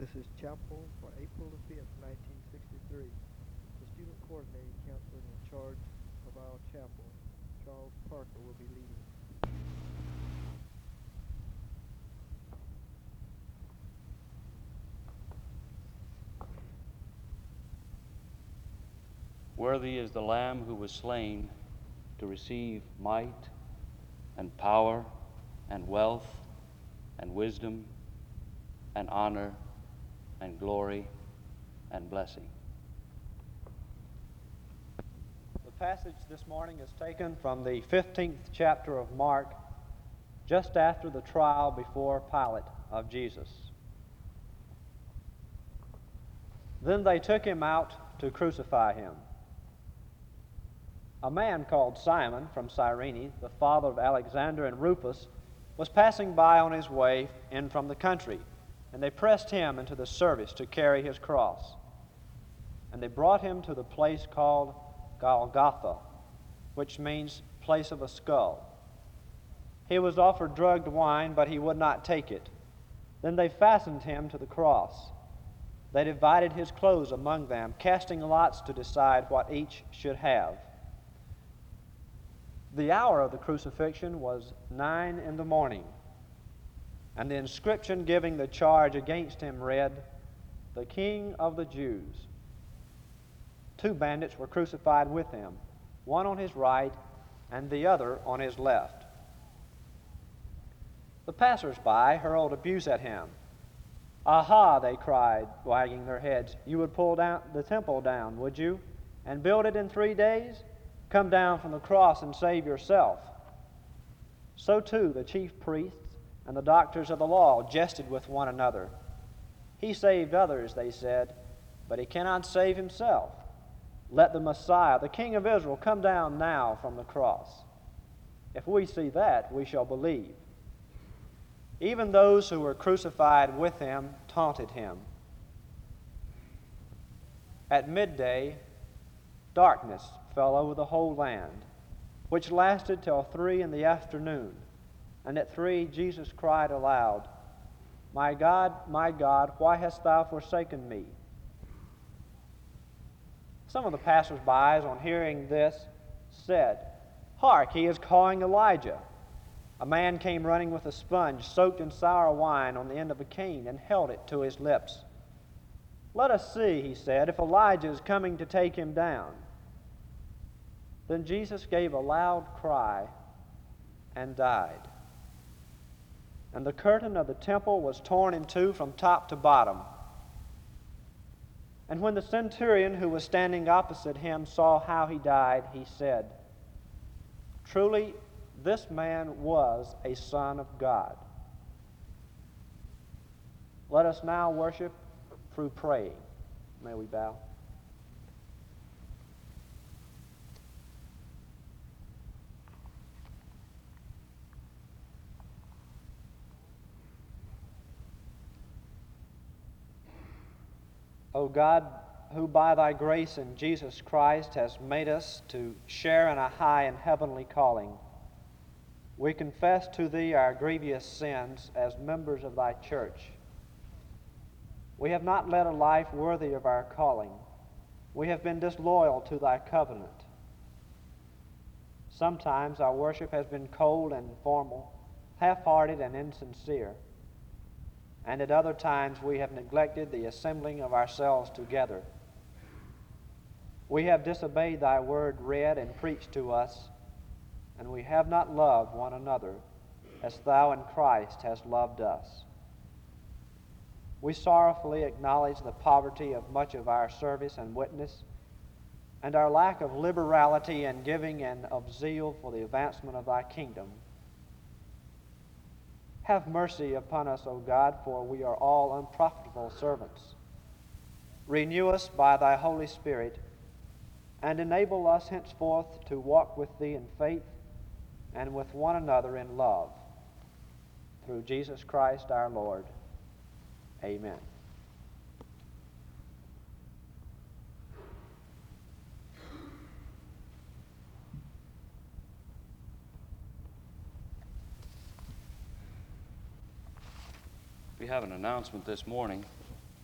This is chapel for April the 5th, 1963. The student coordinating counselor in charge of our chapel, Charles Parker, will be leading. Worthy is the Lamb who was slain to receive might and power and wealth and wisdom and honor and glory and blessing. The passage this morning is taken from the 15th chapter of Mark, just after the trial before Pilate of Jesus. Then they took him out to crucify him. A man called Simon from Cyrene, the father of Alexander and Rufus, was passing by on his way in from the country, and they pressed him into the service to carry his cross. And they brought him to the place called Golgotha, which means place of a skull. He was offered drugged wine, but he would not take it. Then they fastened him to the cross. They divided his clothes among them, casting lots to decide what each should have. The hour of the crucifixion was 9 in the morning, and the inscription giving the charge against him read, "The King of the Jews." 2 bandits were crucified with him, one on his right and the other on his left. The passers-by hurled abuse at him. "Aha," they cried, wagging their heads, "you would pull down the temple down, would you, and build it in 3 days? Come down from the cross and save yourself." So too the chief priests and the doctors of the law jested with one another. "He saved others," they said, "but he cannot save himself. Let the Messiah, the King of Israel, come down now from the cross. If we see that, we shall believe." Even those who were crucified with him taunted him. At midday, darkness fell over the whole land, which lasted till 3 in the afternoon. And at 3 Jesus cried aloud, my God, why hast thou forsaken me?" Some of the passers-by, on hearing this, said, "Hark, he is calling Elijah." A man came running with a sponge soaked in sour wine on the end of a cane and held it to his lips. "Let us see," he said, "if Elijah is coming to take him down." Then Jesus gave a loud cry and died. And the curtain of the temple was torn in two from top to bottom. And when the centurion who was standing opposite him saw how he died, he said, "Truly, this man was a Son of God." Let us now worship through praying. May we bow. O God, who by thy grace in Jesus Christ has made us to share in a high and heavenly calling, we confess to thee our grievous sins as members of thy church. We have not led a life worthy of our calling. We have been disloyal to thy covenant. Sometimes our worship has been cold and formal, half-hearted and insincere. And at other times we have neglected the assembling of ourselves together. We have disobeyed thy word read and preached to us, and we have not loved one another as thou in Christ hast loved us. We sorrowfully acknowledge the poverty of much of our service and witness, and our lack of liberality in giving and of zeal for the advancement of thy kingdom. Have mercy upon us, O God, for we are all unprofitable servants. Renew us by thy Holy Spirit, and enable us henceforth to walk with thee in faith and with one another in love. Through Jesus Christ our Lord. Amen. We have an announcement this morning.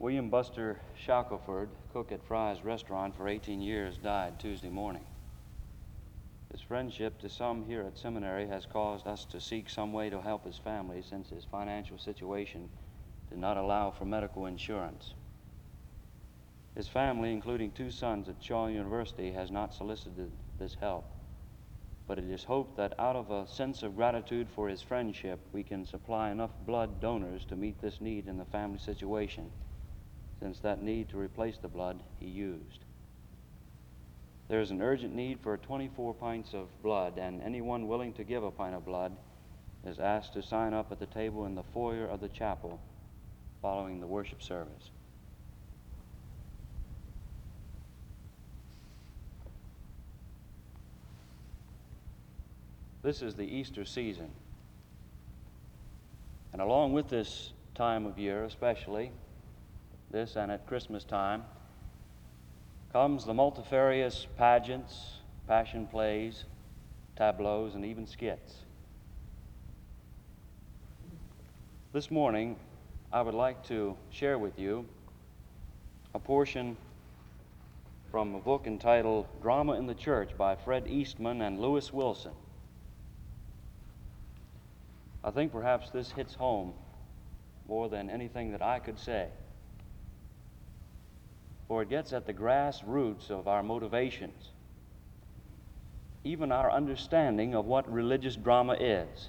William Buster Shackelford, cook at Fry's Restaurant for 18 years, died Tuesday morning. His friendship to some here at seminary has caused us to seek some way to help his family since his financial situation did not allow for medical insurance. His family, including 2 sons at Shaw University, has not solicited this help. But it is hoped that out of a sense of gratitude for his friendship, we can supply enough blood donors to meet this need in the family situation, since that need to replace the blood he used. There is an urgent need for 24 pints of blood, and anyone willing to give a pint of blood is asked to sign up at the table in the foyer of the chapel following the worship service. This is the Easter season. And along with this time of year especially, this and at Christmas time, comes the multifarious pageants, passion plays, tableaus, and even skits. This morning, I would like to share with you a portion from a book entitled Drama in the Church by Fred Eastman and Lewis Wilson. I think perhaps this hits home more than anything that I could say, for it gets at the grassroots of our motivations, even our understanding of what religious drama is.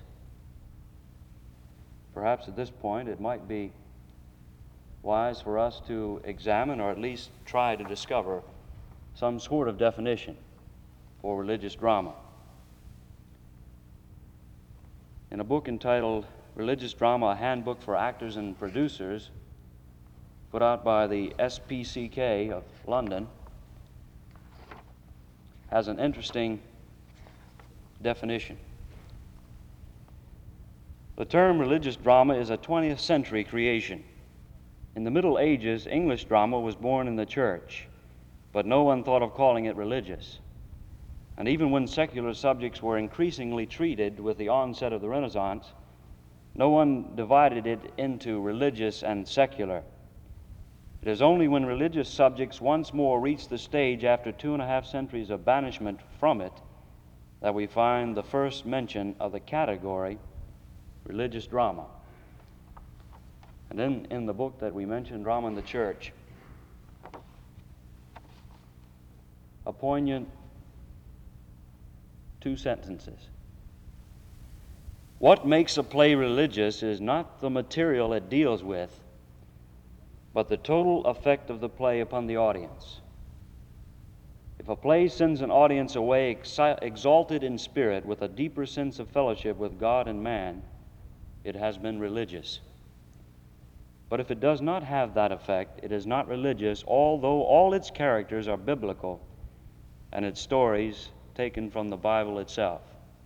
Perhaps at this point it might be wise for us to examine, or at least try to discover, some sort of definition for religious drama. In a book entitled Religious Drama, A Handbook for Actors and Producers, put out by the SPCK of London, has an interesting definition. The term religious drama is a 20th century creation. In the Middle Ages, English drama was born in the church, but no one thought of calling it religious. And even when secular subjects were increasingly treated with the onset of the Renaissance, no one divided it into religious and secular. It is only when religious subjects once more reach the stage after 2.5 centuries of banishment from it that we find the first mention of the category religious drama. And then in the book that we mentioned, Drama in the Church, a poignant 2 sentences. What makes a play religious is not the material it deals with, but the total effect of the play upon the audience. If a play sends an audience away exalted in spirit with a deeper sense of fellowship with God and man, it has been religious. But if it does not have that effect, it is not religious, although all its characters are biblical and its stories taken from the Bible itself.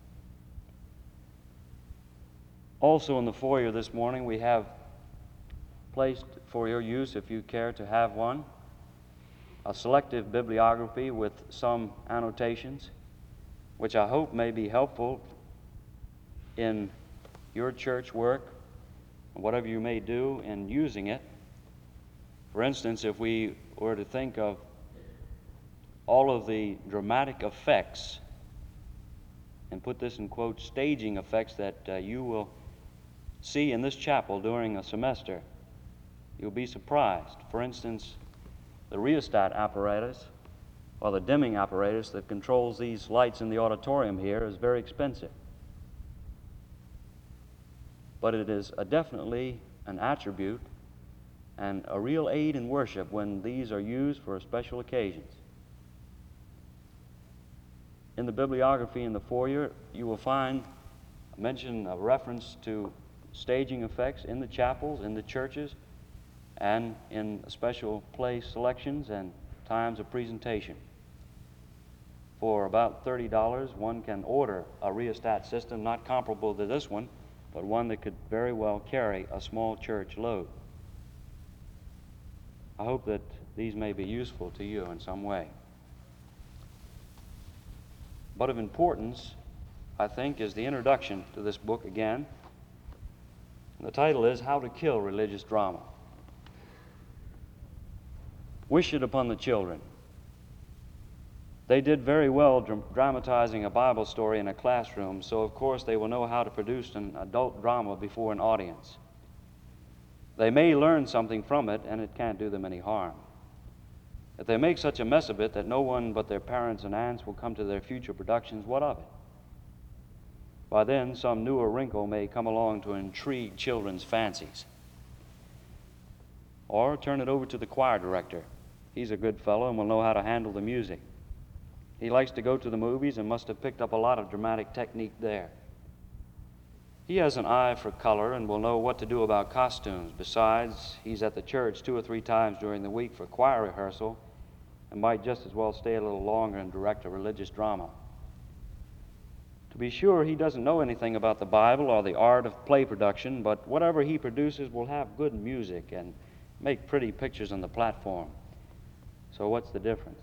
Also in the foyer this morning, we have placed for your use, if you care to have one, a selective bibliography with some annotations, which I hope may be helpful in your church work, whatever you may do in using it. For instance, if we were to think of all of the dramatic effects, and put this in quotes, staging effects that you will see in this chapel during a semester, you'll be surprised. For instance, the rheostat apparatus, or the dimming apparatus that controls these lights in the auditorium here, is very expensive. But it is definitely an attribute and a real aid in worship when these are used for special occasions. In the bibliography in the foyer, you will find a reference to staging effects in the chapels, in the churches, and in special play selections and times of presentation. For about $30, one can order a rheostat system not comparable to this one, but one that could very well carry a small church load. I hope that these may be useful to you in some way. But of importance, I think, is the introduction to this book again. The title is How to Kill Religious Drama. Wish it upon the children. They did very well dramatizing a Bible story in a classroom, so of course they will know how to produce an adult drama before an audience. They may learn something from it, and it can't do them any harm. If they make such a mess of it that no one but their parents and aunts will come to their future productions, what of it? By then, some newer wrinkle may come along to intrigue children's fancies. Or turn it over to the choir director. He's a good fellow and will know how to handle the music. He likes to go to the movies and must have picked up a lot of dramatic technique there. He has an eye for color and will know what to do about costumes. Besides, he's at the church 2 or 3 times during the week for choir rehearsal and might just as well stay a little longer and direct a religious drama. To be sure, he doesn't know anything about the Bible or the art of play production, but whatever he produces will have good music and make pretty pictures on the platform. So what's the difference?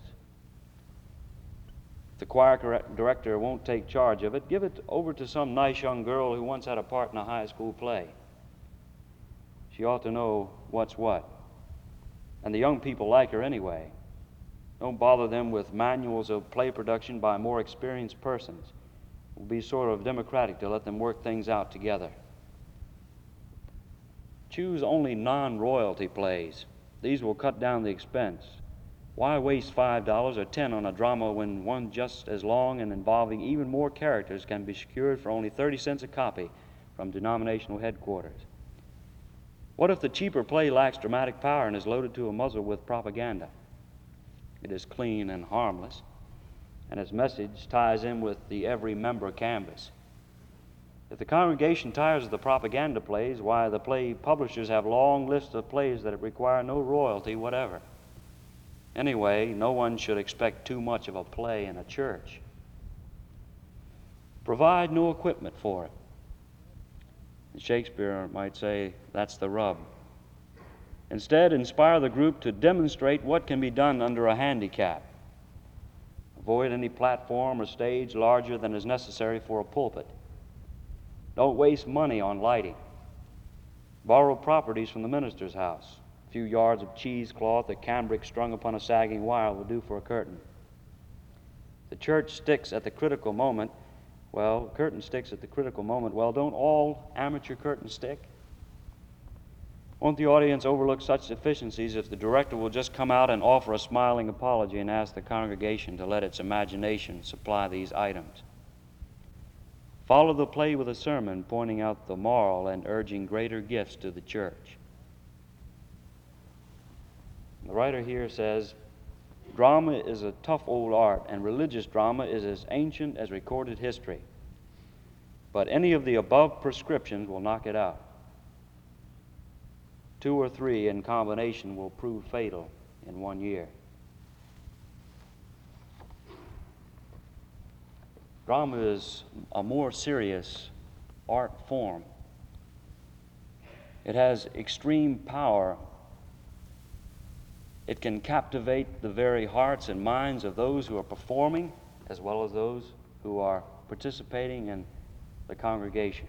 If the choir director won't take charge of it, give it over to some nice young girl who once had a part in a high school play. She ought to know what's what. And the young people like her anyway. Don't bother them with manuals of play production by more experienced persons. It will be sort of democratic to let them work things out together. Choose only non-royalty plays. These will cut down the expense. Why waste $5 or $10 on a drama when one just as long and involving even more characters can be secured for only 30 cents a copy from denominational headquarters? What if the cheaper play lacks dramatic power and is loaded to a muzzle with propaganda? It is clean and harmless, and its message ties in with the every member canvas. If the congregation tires of the propaganda plays, why, the play publishers have long lists of plays that require no royalty whatever. Anyway, no one should expect too much of a play in a church. Provide no equipment for it. Shakespeare might say that's the rub. Instead, inspire the group to demonstrate what can be done under a handicap. Avoid any platform or stage larger than is necessary for a pulpit. Don't waste money on lighting. Borrow properties from the minister's house. A few yards of cheesecloth or cambric strung upon a sagging wire will do for a curtain. The church sticks at the critical moment. Well, curtain sticks at the critical moment. Well, don't all amateur curtains stick? Won't the audience overlook such deficiencies if the director will just come out and offer a smiling apology and ask the congregation to let its imagination supply these items? Follow the play with a sermon pointing out the moral and urging greater gifts to the church. The writer here says, drama is a tough old art, and religious drama is as ancient as recorded history. But any of the above prescriptions will knock it out. 2 or 3 in combination will prove fatal in 1 year. Drama is a more serious art form. It has extreme power. It can captivate the very hearts and minds of those who are performing as well as those who are participating in the congregation.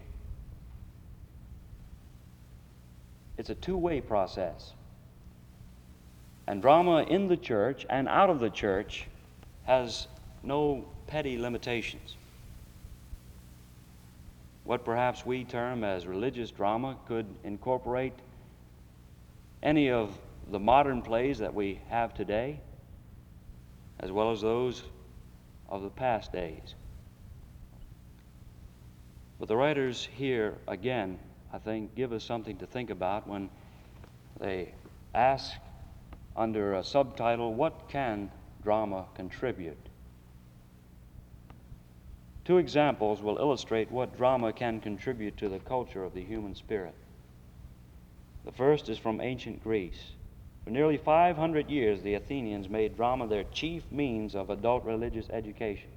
It's a two-way process. And drama in the church and out of the church has no petty limitations. What perhaps we term as religious drama could incorporate any of the modern plays that we have today, as well as those of the past days. But the writers here, again, I think, give us something to think about when they ask under a subtitle, what can drama contribute? 2 examples will illustrate what drama can contribute to the culture of the human spirit. The first is from ancient Greece. For nearly 500 years, the Athenians made drama their chief means of adult religious education.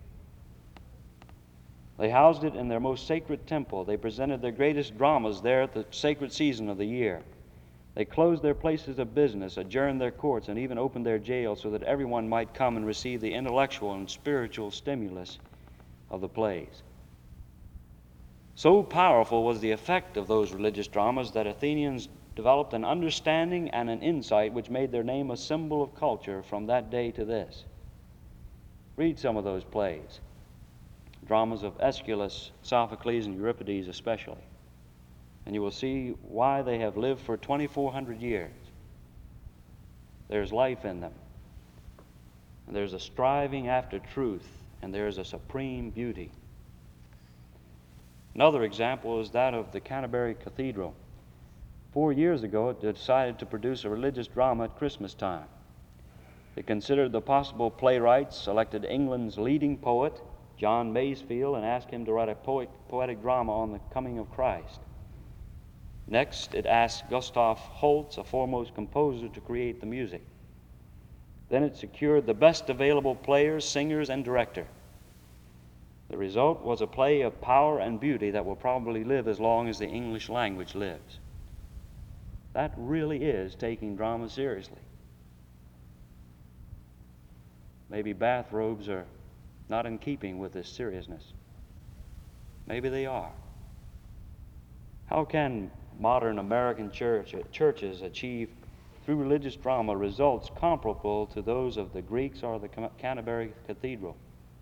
They housed it in their most sacred temple. They presented their greatest dramas there at the sacred season of the year. They closed their places of business, adjourned their courts, and even opened their jails so that everyone might come and receive the intellectual and spiritual stimulus of the plays. So powerful was the effect of those religious dramas that Athenians developed an understanding and an insight which made their name a symbol of culture from that day to this. Read some of those plays, dramas of Aeschylus, Sophocles, and Euripides especially, and you will see why they have lived for 2,400 years. There's life in them, and there's a striving after truth, and there's a supreme beauty. Another example is that of the Canterbury Cathedral. 4 years ago, it decided to produce a religious drama at Christmas time. It considered the possible playwrights, selected England's leading poet, John Masefield, and asked him to write a poetic drama on the coming of Christ. Next, it asked Gustav Holst, a foremost composer, to create the music. Then it secured the best available players, singers, and director. The result was a play of power and beauty that will probably live as long as the English language lives. That really is taking drama seriously. Maybe bathrobes are not in keeping with this seriousness. Maybe they are. How can modern American churches achieve, through religious drama, results comparable to those of the Greeks or the Canterbury Cathedral?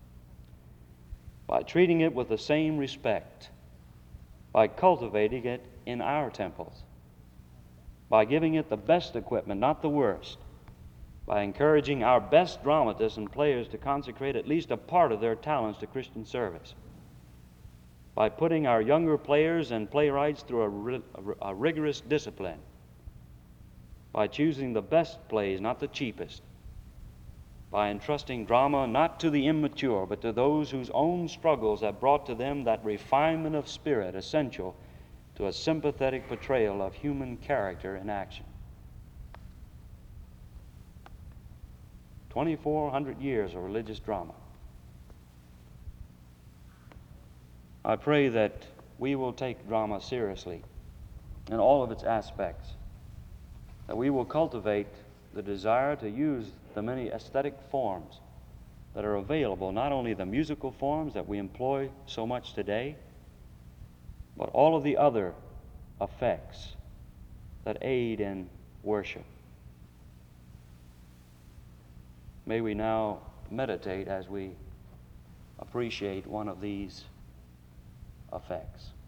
By treating it with the same respect, by cultivating it in our temples, by giving it the best equipment, not the worst, by encouraging our best dramatists and players to consecrate at least a part of their talents to Christian service, by putting our younger players and playwrights through a rigorous discipline, by choosing the best plays, not the cheapest, by entrusting drama not to the immature, but to those whose own struggles have brought to them that refinement of spirit essential to a sympathetic portrayal of human character in action. 2,400 years of religious drama. I pray that we will take drama seriously in all of its aspects, that we will cultivate the desire to use the many aesthetic forms that are available, not only the musical forms that we employ so much today, but all of the other effects that aid in worship. May we now meditate as we appreciate one of these effects.